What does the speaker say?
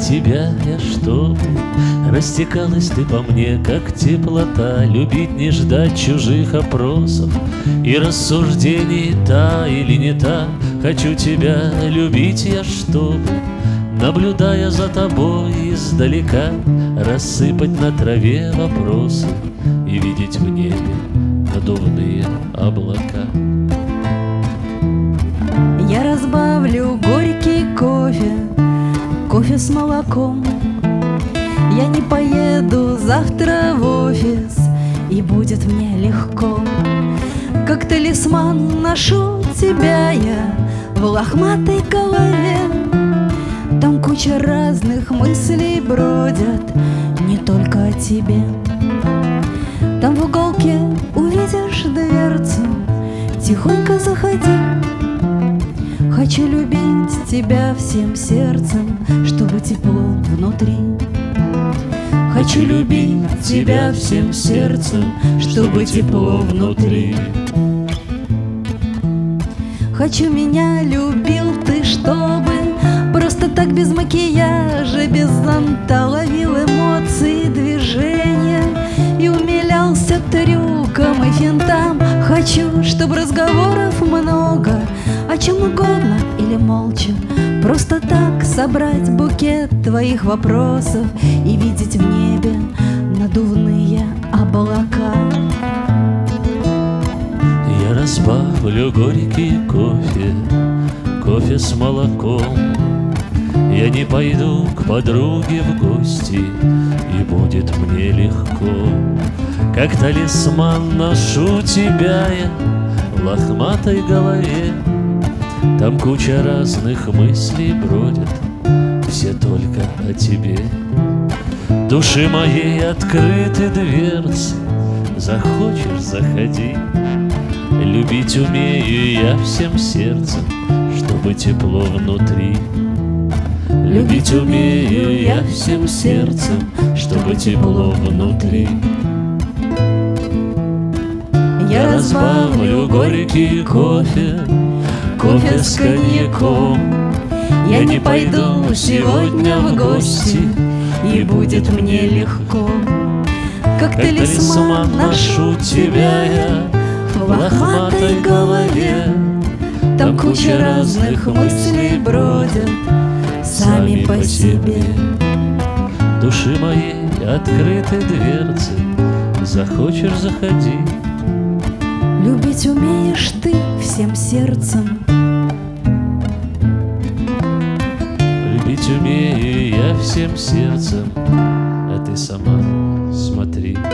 тебя я, чтоб растекалась ты по мне, как теплота. Любить, не ждать чужих опросов и рассуждений, та или не та. Хочу тебя любить я, чтоб, наблюдая за тобой издалека, рассыпать на траве вопросы и видеть в небе надувные облака. Я разбавлю горький кофе, кофе с молоком. Я не поеду завтра в офис, и будет мне легко. Как талисман ношу тебя я в лохматой голове. Там куча разных мыслей бродят, не только о тебе. Там в уголке увидишь дверцу, тихонько заходи. Хочу любить тебя всем сердцем, чтобы тепло внутри. Хочу любить тебя всем сердцем, чтобы тепло внутри. Хочу, меня любил ты, чтобы просто так без макияжа, без зонта ловил эмоции, движения и умилялся трюкам и финтам. Хочу, чтобы разговоров много, о чем угодно или молча, просто так собрать букет твоих вопросов и видеть в небе надувные облака. Я разбавлю горький кофе, кофе с молоком. Я не пойду к подруге в гости, и будет мне легко. Как талисман ношу тебя я в лохматой голове. Там куча разных мыслей бродят, все только о тебе. Души моей открыты дверцы, захочешь — заходи. Любить умею я всем сердцем, чтобы тепло внутри. Любить умею я всем сердцем, чтобы тепло внутри. Я разбавлю горький кофе, кофе с коньяком. Я не пойду сегодня в гости, и будет мне легко. Как талисман ношу тебя я в лохматой голове. Там куча разных мыслей бродят сами по себе. Души моей открыты дверцы, захочешь — заходи. Любить умеешь ты всем сердцем. Любить умею я всем сердцем, а ты сама смотри.